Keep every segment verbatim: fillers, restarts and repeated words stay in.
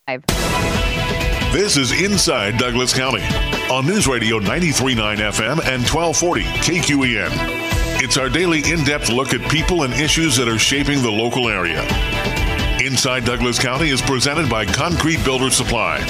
This is Inside Douglas County on News Radio ninety-three point nine F M and twelve forty K Q E N. It's our daily in-depth look at people and issues that are shaping the local area. Inside Douglas County is presented by Concrete Builder Supply.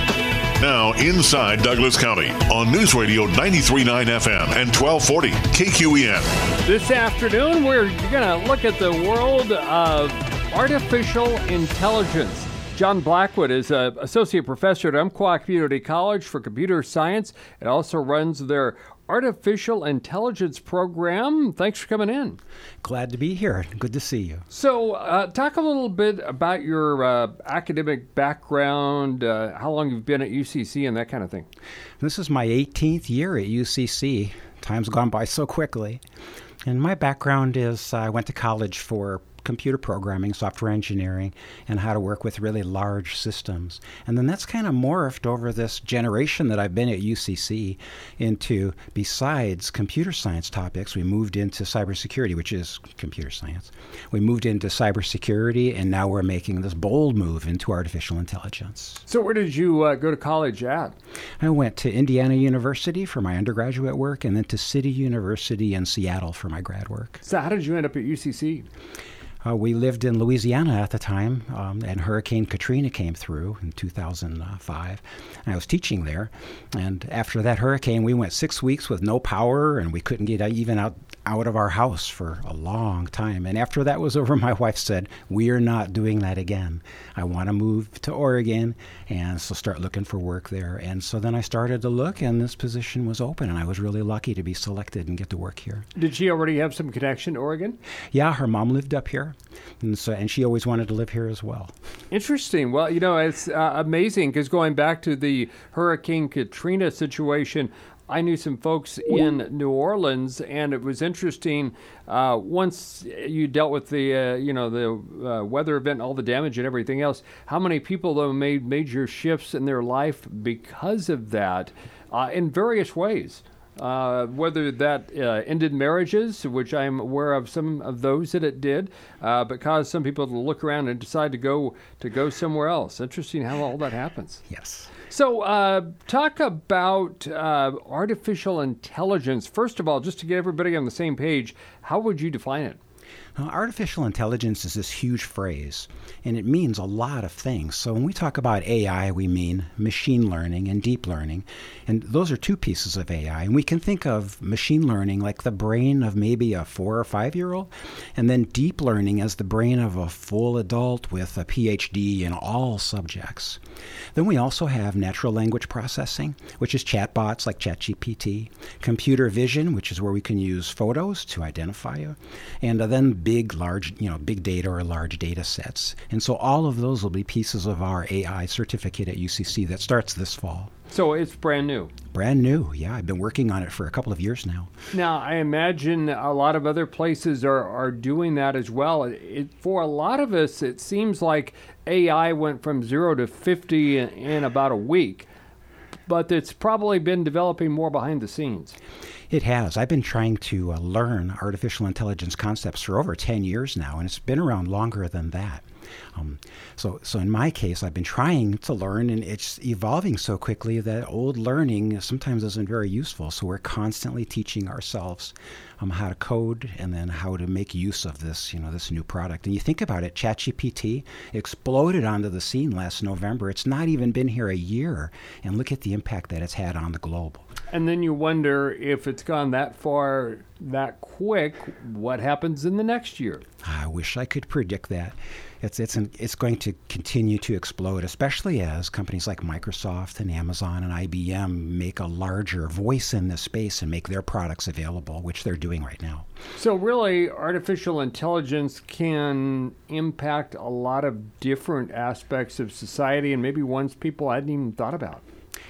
Now, Inside Douglas County on News Radio ninety-three point nine F M and twelve forty K Q E N. This afternoon, we're going to look at the world of artificial intelligence. John Blackwood is an associate professor at Umpqua Community College for Computer Science and also runs their Artificial Intelligence program. Thanks for coming in. Glad to be here. Good to see you. So uh, talk a little bit about your uh, academic background, uh, how long you've been at U C C and that kind of thing. This is my eighteenth year at U C C. Time's gone by so quickly. And my background is uh, I went to college for computer programming, software engineering, and how to work with really large systems. And then that's kind of morphed over this generation that I've been at U C C into, besides computer science topics, we moved into cybersecurity, which is computer science. We moved into cybersecurity, and now we're making this bold move into artificial intelligence. So where did you uh, go to college at? I went to Indiana University for my undergraduate work, and then to City University in Seattle for my grad work. So how did you end up at U C C? Uh, we lived in Louisiana at the time, um, and Hurricane Katrina came through in two thousand five. And I was teaching there, and after that hurricane, we went six weeks with no power, and we couldn't get even out, out of our house for a long time. And after that was over, my wife said, "We are not doing that again. I want to move to Oregon, and so start looking for work there." And so then I started to look, and this position was open, and I was really lucky to be selected and get to work here. Did she already have some connection to Oregon? Yeah, her mom lived up here. And so, and she always wanted to live here as well. Interesting. Well, you know, it's uh, amazing because going back to the Hurricane Katrina situation, I knew some folks in New Orleans, and it was interesting. Uh, once you dealt with the, uh, you know, the uh, weather event, all the damage and everything else, how many people though made major shifts in their life because of that, uh, in various ways. Uh, whether that uh, ended marriages, which I'm aware of some of those that it did, uh, but caused some people to look around and decide to go to go somewhere else. Interesting how all that happens. Yes. So uh, talk about uh, artificial intelligence. First of all, just to get everybody on the same page, how would you define it? Now, artificial intelligence is this huge phrase, and it means a lot of things. So when we talk about A I, we mean machine learning and deep learning, and those are two pieces of A I. And we can think of machine learning like the brain of maybe a four or five-year-old, and then deep learning as the brain of a full adult with a P H D in all subjects. Then we also have natural language processing, which is chatbots like ChatGPT, computer vision, which is where we can use photos to identify you, and uh, then big, large, you know, big data or large data sets. And so all of those will be pieces of our A I certificate at U C C that starts this fall. So it's brand new. Brand new, yeah. I've been working on it for a couple of years now. Now, I imagine a lot of other places are, are doing that as well. It, for a lot of us, it seems like A I went from zero to fifty in, in about a week, but it's probably been developing more behind the scenes. It has. I've been trying to uh, learn artificial intelligence concepts for over ten years now, and it's been around longer than that. Um, so, so in my case, I've been trying to learn, and it's evolving so quickly that old learning sometimes isn't very useful. So we're constantly teaching ourselves um, how to code and then how to make use of this, you know, this new product. And you think about it, ChatGPT exploded onto the scene last November. It's not even been here a year, and look at the impact that it's had on the globe. And then you wonder if it's gone that far, that quick, what happens in the next year? I wish I could predict that. It's it's an, it's going to continue to explode, especially as companies like Microsoft and Amazon and I B M make a larger voice in this space and make their products available, which they're doing right now. So really, artificial intelligence can impact a lot of different aspects of society and maybe ones people hadn't even thought about.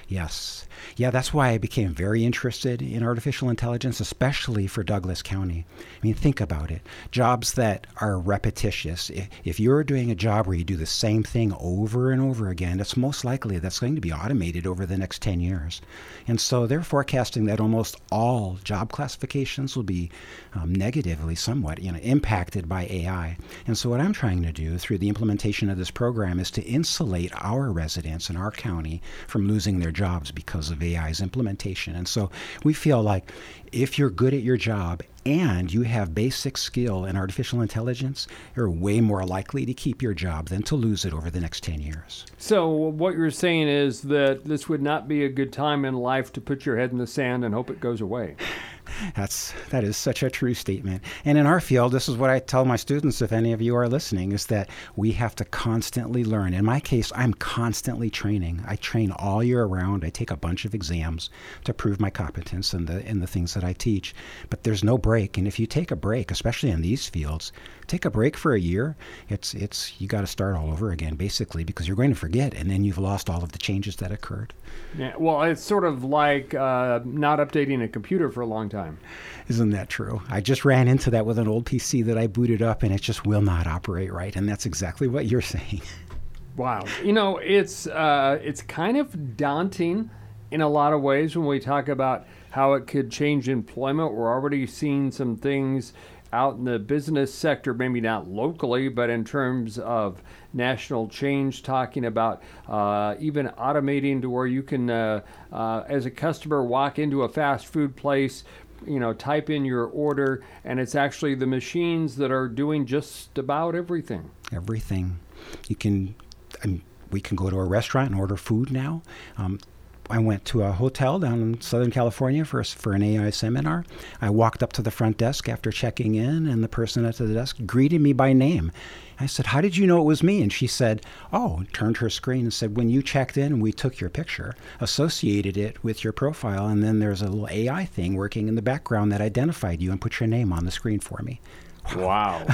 Yes. Yeah, that's why I became very interested in artificial intelligence, especially for Douglas County. I mean, think about it. Jobs that are repetitious. If you're doing a job where you do the same thing over and over again, it's most likely that's going to be automated over the next ten years. And so they're forecasting that almost all job classifications will be um, negatively somewhat, you know, impacted by A I. And so what I'm trying to do through the implementation of this program is to insulate our residents in our county from losing their jobs because of A I's implementation. And so we feel like if you're good at your job and you have basic skill in artificial intelligence, you're way more likely to keep your job than to lose it over the next ten years. So what you're saying is that this would not be a good time in life to put your head in the sand and hope it goes away. That's that is such a true statement. And in our field, this is what I tell my students, if any of you are listening, is that we have to constantly learn. In my case, I'm constantly training. I train all year round. I take a bunch of exams to prove my competence in the in the things that I teach. But there's no break. And if you take a break, especially in these fields, take a break for a year, it's it's you got to start all over again, basically, because you're going to forget, and then you've lost all of the changes that occurred. Yeah, well, it's sort of like uh, not updating a computer for a long time. Isn't that true? I just ran into that with an old P C that I booted up, and it just will not operate right. And that's exactly what you're saying. Wow. You know, it's uh, it's kind of daunting in a lot of ways when we talk about how it could change employment. We're already seeing some things out in the business sector, maybe not locally, but in terms of national change, talking about uh, even automating to where you can, uh, uh, as a customer, walk into a fast food place, you know, type in your order, and it's actually the machines that are doing just about everything. Everything. You can, um, we can go to a restaurant and order food now. Um, I went to a hotel down in Southern California for, for an A I seminar. I walked up to the front desk after checking in, and the person at the desk greeted me by name. I said, "How did you know it was me?" And she said, oh, turned her screen and said, "When you checked in, we took your picture, associated it with your profile, and then there's a little A I thing working in the background that identified you and put your name on the screen for me." Wow.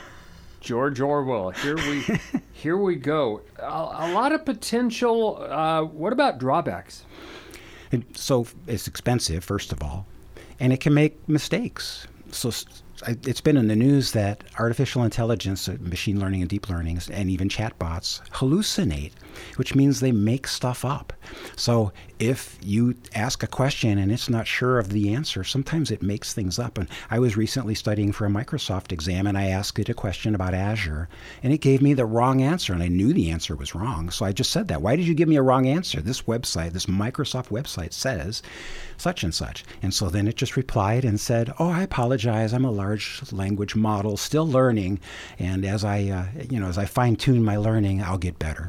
George Orwell, here we here we go. A, a lot of potential. Uh, what about drawbacks? And so it's expensive, first of all, and it can make mistakes. So it's been in the news that artificial intelligence, machine learning and deep learning, and even chatbots hallucinate, which means they make stuff up. So if you ask a question and it's not sure of the answer, sometimes it makes things up. And I was recently studying for a Microsoft exam, and I asked it a question about Azure, and it gave me the wrong answer, and I knew the answer was wrong. So I just said that. "Why did you give me a wrong answer? This website, this Microsoft website says such and such." And so then it just replied and said, "Oh, I apologize. I'm a large language model, still learning, and as I, uh, you know, as I fine-tune my learning, I'll get better."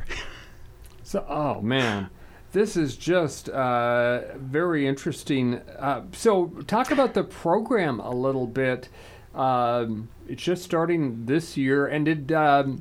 So, oh man, this is just uh, very interesting. Uh, so, talk about the program a little bit. Um, it's just starting this year, and did um,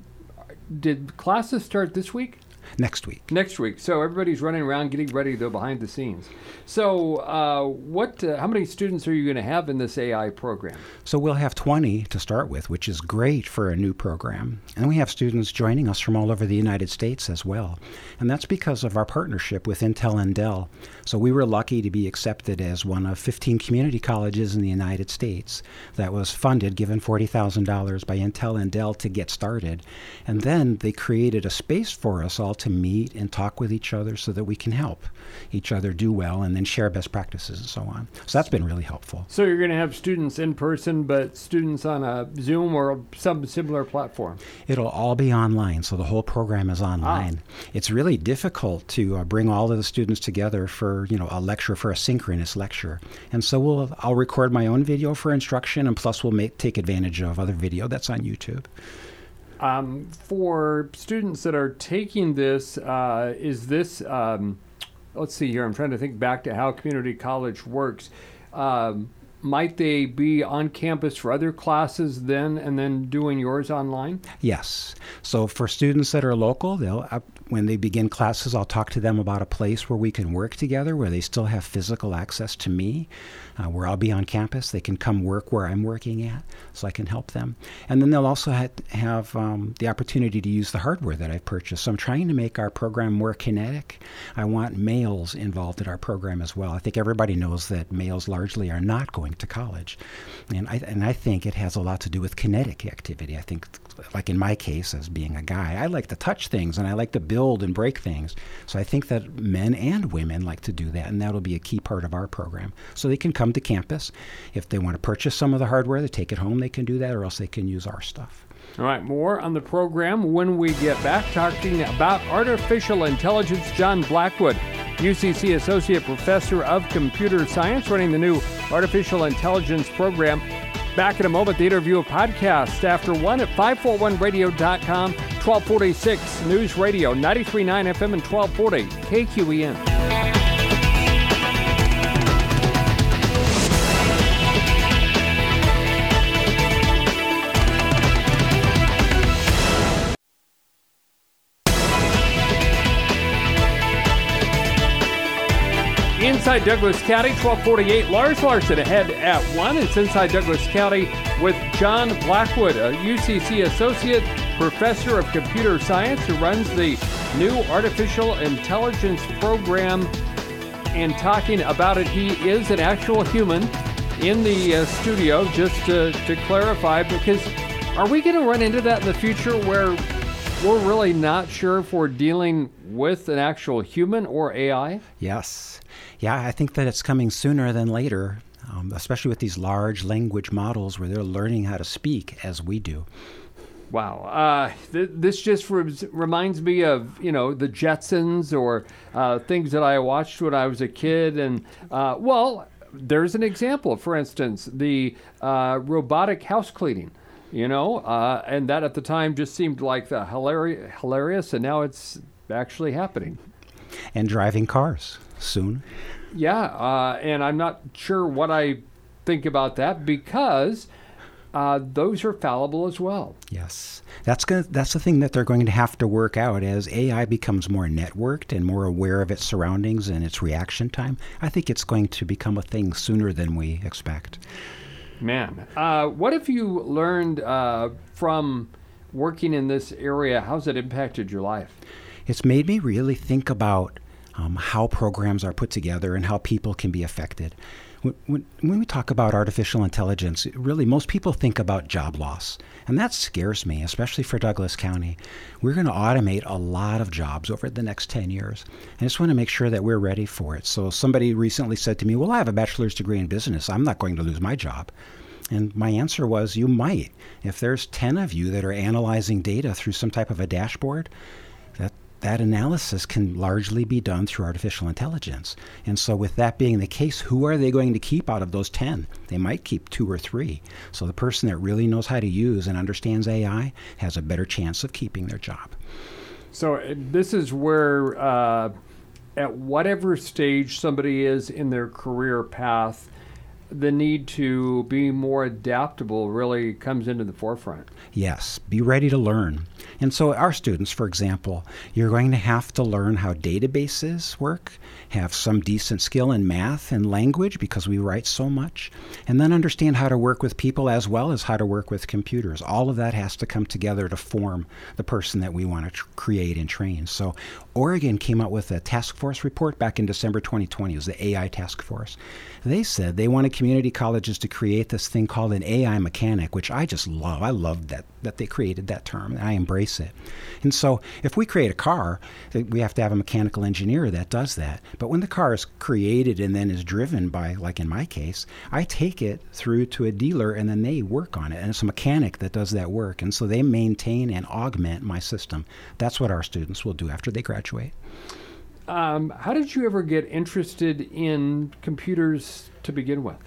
did classes start this week? Next week. Next week. So everybody's running around getting ready, though, behind the scenes. So uh, what? Uh, how many students are you going to have in this A I program? So we'll have twenty to start with, which is great for a new program. And we have students joining us from all over the United States as well. And that's because of our partnership with Intel and Dell. So we were lucky to be accepted as one of fifteen community colleges in the United States that was funded, given forty thousand dollars by Intel and Dell to get started. And then they created a space for us all to meet and talk with each other so that we can help each other do well and then share best practices and so on. So that's been really helpful. So you're going to have students in person, but students on a Zoom or some similar platform? It'll all be online, so the whole program is online. Ah. It's really difficult to uh, bring all of the students together for, you know, a lecture, for a synchronous lecture. And so we'll I'll record my own video for instruction, and plus we'll make take advantage of other video that's on YouTube. Um, for students that are taking this, uh, is this, um, let's see here, I'm trying to think back to how community college works. Um, might they be on campus for other classes then and then doing yours online? Yes. So for students that are local, they'll uh, when they begin classes, I'll talk to them about a place where we can work together, where they still have physical access to me, uh, where I'll be on campus. They can come work where I'm working at, so I can help them. And then they'll also ha- have um, the opportunity to use the hardware that I've purchased. So I'm trying to make our program more kinetic. I want males involved in our program as well. I think everybody knows that males largely are not going to college. And I, and I think it has a lot to do with kinetic activity. I think, like in my case, as being a guy, I like to touch things and I like to build and break things. So I think that men and women like to do that, and that'll be a key part of our program. So they can come to campus. If they want to purchase some of the hardware, they take it home, they can do that, or else they can use our stuff. All right, more on the program when we get back, talking about artificial intelligence. John Blackwood, U C C Associate Professor of Computer Science, running the new Artificial Intelligence program. Back in a moment, the interview podcast after one at five forty-one radio dot com, twelve forty-six News Radio, ninety-three point nine F M and twelve forty K Q E N. Inside Douglas County, twelve forty-eight. Lars Larson ahead at one. It's Inside Douglas County with John Blackwood, a U C C Associate Professor of Computer Science who runs the new Artificial Intelligence program. And talking about it, he is an actual human in the uh, studio, just to, to clarify, because are we going to run into that in the future where we're really not sure if we're dealing with an actual human or A I? Yes. Yeah, I think that it's coming sooner than later, um, especially with these large language models where they're learning how to speak as we do. Wow. Uh, th- this just re- reminds me of, you know, the Jetsons or uh, things that I watched when I was a kid. And, uh, well, there's an example. For instance, the uh, robotic house cleaning. You know, uh, and that at the time just seemed like the hilarious, hilarious, and now it's actually happening. And driving cars soon. Yeah, uh, and I'm not sure what I think about that, because uh, those are fallible as well. Yes, that's gonna, that's the thing that they're going to have to work out as A I becomes more networked and more aware of its surroundings and its reaction time. I think it's going to become a thing sooner than we expect. Man, uh, what have you learned uh, from working in this area? How's it impacted your life? It's made me really think about um, how programs are put together and how people can be affected. When, when, when we talk about artificial intelligence, really most people think about job loss. And that scares me, especially for Douglas County. We're going to automate a lot of jobs over the next ten years. I just want to make sure that we're ready for it. So somebody recently said to me, well, I have a bachelor's degree in business. I'm not going to lose my job. And my answer was, you might. If there's ten of you that are analyzing data through some type of a dashboard, that that analysis can largely be done through artificial intelligence. And so with that being the case, who are they going to keep out of those ten? They might keep two or three. So the person that really knows how to use and understands A I has a better chance of keeping their job. So uh, this is where, uh, at whatever stage somebody is in their career path, the need to be more adaptable really comes into the forefront. Yes, be ready to learn. And so our students, for example, you're going to have to learn how databases work, have some decent skill in math and language because we write so much, and then understand how to work with people as well as how to work with computers. All of that has to come together to form the person that we want to tr- create and train. So Oregon came out with a task force report back in December twenty twenty. It was the A I task force. They said they wanted community colleges to create this thing called an A I mechanic, which I just love. I love that, that they created that term, and I embrace it. And so if we create a car, we have to have a mechanical engineer that does that. But when the car is created and then is driven by, like in my case, I take it through to a dealer and then they work on it. And it's a mechanic that does that work. And so they maintain and augment my system. That's what our students will do after they graduate. Um, how did you ever get interested in computers to begin with?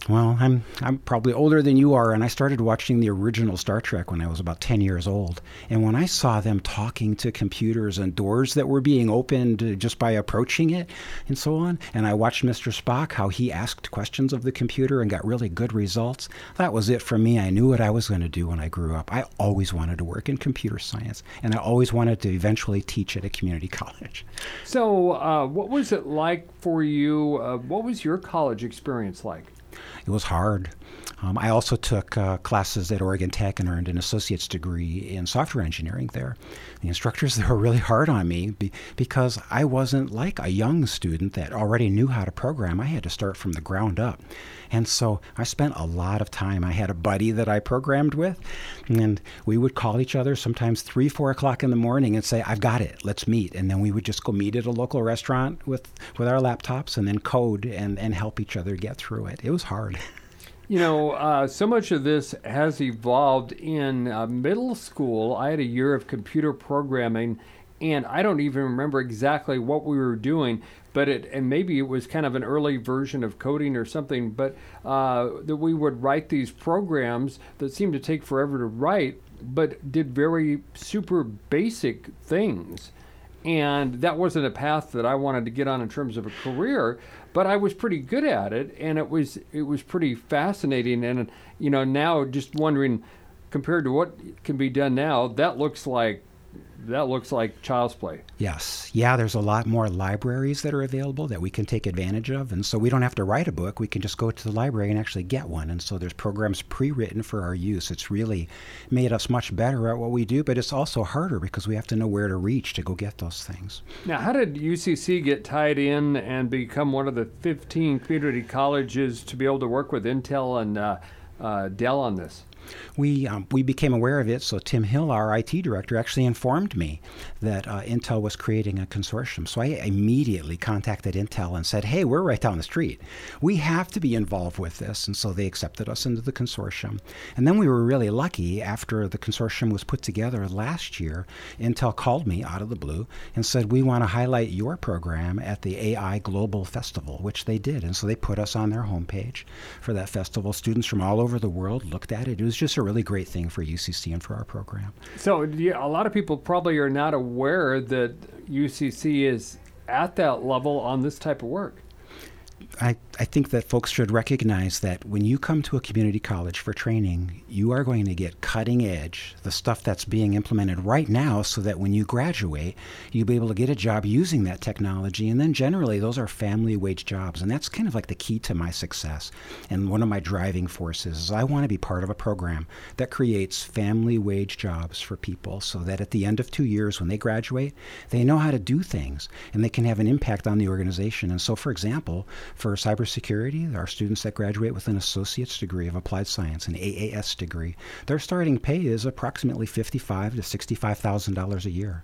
Well, I'm I'm probably older than you are, and I started watching the original Star Trek when I was about ten years old. And when I saw them talking to computers and doors that were being opened just by approaching it and so on, and I watched Mister Spock, how he asked questions of the computer and got really good results, that was it for me. I knew what I was going to do when I grew up. I always wanted to work in computer science, and I always wanted to eventually teach at a community college. So uh, what was it like for you? Uh, what was your college experience like? It was hard. Um, I also took uh, classes at Oregon Tech and earned an associate's degree in software engineering there. The instructors there were really hard on me be- because I wasn't like a young student that already knew how to program. I had to start from the ground up. And so I spent a lot of time. I had a buddy that I programmed with, and we would call each other sometimes three, four o'clock in the morning and say, I've got it, let's meet. And then we would just go meet at a local restaurant with, with our laptops and then code and, and help each other get through it. It was hard. You know, uh, so much of this has evolved in uh, middle school. I had a year of computer programming, and I don't even remember exactly what we were doing, but it, and maybe it was kind of an early version of coding or something, but uh, that we would write these programs that seemed to take forever to write, but did very super basic things. And that wasn't a path that I wanted to get on in terms of a career, but I was pretty good at it, and it was it was pretty fascinating. And you know, now just wondering, compared to what can be done now, that looks like that looks like child's play. Yes. Yeah, there's a lot more libraries that are available that we can take advantage of. And so we don't have to write a book. We can just go to the library and actually get one. And so there's programs pre-written for our use. It's really made us much better at what we do, but it's also harder because we have to know where to reach to go get those things. Now, how did U C C get tied in and become one of the fifteen community colleges to be able to work with Intel and uh, uh, Dell on this? We um, we became aware of it, so Tim Hill, our I T director, actually informed me that uh, Intel was creating a consortium. So I immediately contacted Intel and said, hey, we're right down the street. We have to be involved with this. And so they accepted us into the consortium. And then we were really lucky. After the consortium was put together last year, Intel called me out of the blue and said, we want to highlight your program at the A I Global Festival, which they did. And so they put us on their homepage for that festival. Students from all over the world looked at it. It was just a really great thing for U C C and for our program. So yeah, a lot of people probably are not aware that U C C is at that level on this type of work. I, I think that folks should recognize that when you come to a community college for training, you are going to get cutting edge, the stuff that's being implemented right now, so that when you graduate, you'll be able to get a job using that technology. And then generally, those are family wage jobs. And that's kind of like the key to my success. And one of my driving forces is I want to be part of a program that creates family wage jobs for people so that at the end of two years when they graduate, they know how to do things and they can have an impact on the organization. And so, for example, for cybersecurity, our students that graduate with an associate's degree of applied science, an A A S degree, their starting pay is approximately fifty-five thousand to sixty-five thousand dollars a year.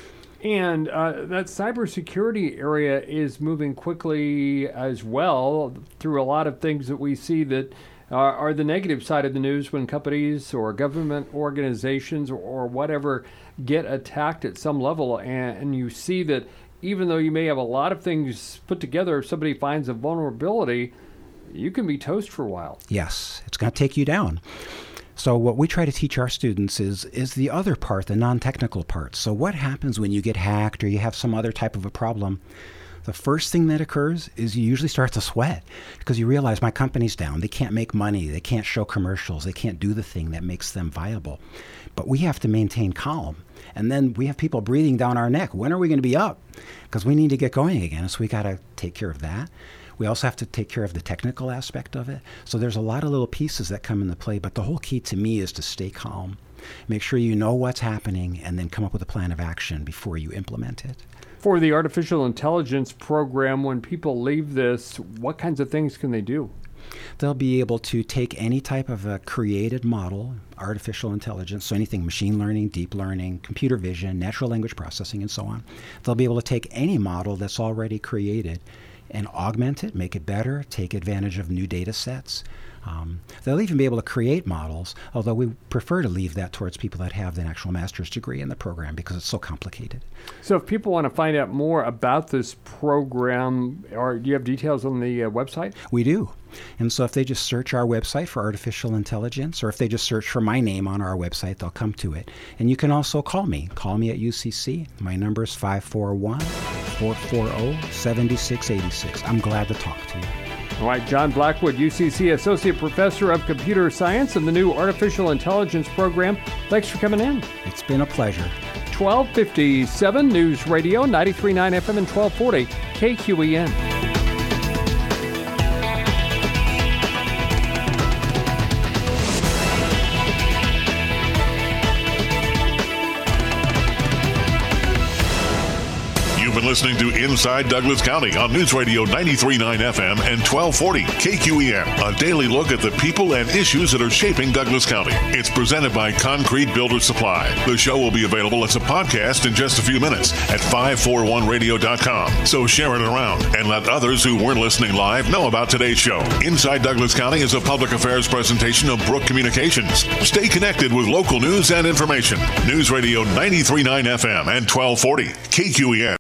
And uh, that cybersecurity area is moving quickly as well through a lot of things that we see that are, are the negative side of the news when companies or government organizations or, or whatever get attacked at some level, and, and you see that even though you may have a lot of things put together, if somebody finds a vulnerability, you can be toast for a while. Yes, it's going to take you down. So what we try to teach our students is is the other part, the non-technical part. So what happens when you get hacked or you have some other type of a problem? The first thing that occurs is you usually start to sweat because you realize my company's down. They can't make money. They can't show commercials. They can't do the thing that makes them viable. But we have to maintain calm. And then we have people breathing down our neck. When are we going to be up? Because we need to get going again. So we got to take care of that. We also have to take care of the technical aspect of it. So there's a lot of little pieces that come into play. But the whole key to me is to stay calm. Make sure you know what's happening and then come up with a plan of action before you implement it. For the artificial intelligence program, when people leave this, what kinds of things can they do? They'll be able to take any type of a created model, artificial intelligence, so anything machine learning, deep learning, computer vision, natural language processing, and so on. They'll be able to take any model that's already created and augment it, make it better, take advantage of new data sets. Um, they'll even be able to create models, although we prefer to leave that towards people that have an actual master's degree in the program because it's so complicated. So if people want to find out more about this program, or do you have details on the uh, website? We do. And so if they just search our website for artificial intelligence, or if they just search for my name on our website, they'll come to it. And you can also call me. Call me at U C C. My number is five four one, four four zero, seven six eight six. I'm glad to talk to you. All right, John Blackwood, U C C Associate Professor of Computer Science in the new Artificial Intelligence program. Thanks for coming in. It's been a pleasure. twelve fifty-seven News Radio, ninety-three point nine F M and twelve forty K Q E N. Been listening to Inside Douglas County on News Radio ninety-three point nine F M and twelve forty K Q E N. A daily look at the people and issues that are shaping Douglas County. It's presented by Concrete Builder Supply. The show will be available as a podcast in just a few minutes at five forty-one radio dot com. So share it around and let others who weren't listening live know about today's show. Inside Douglas County is a public affairs presentation of Brook Communications. Stay connected with local news and information. News Radio ninety-three point nine F M and twelve forty K Q E N.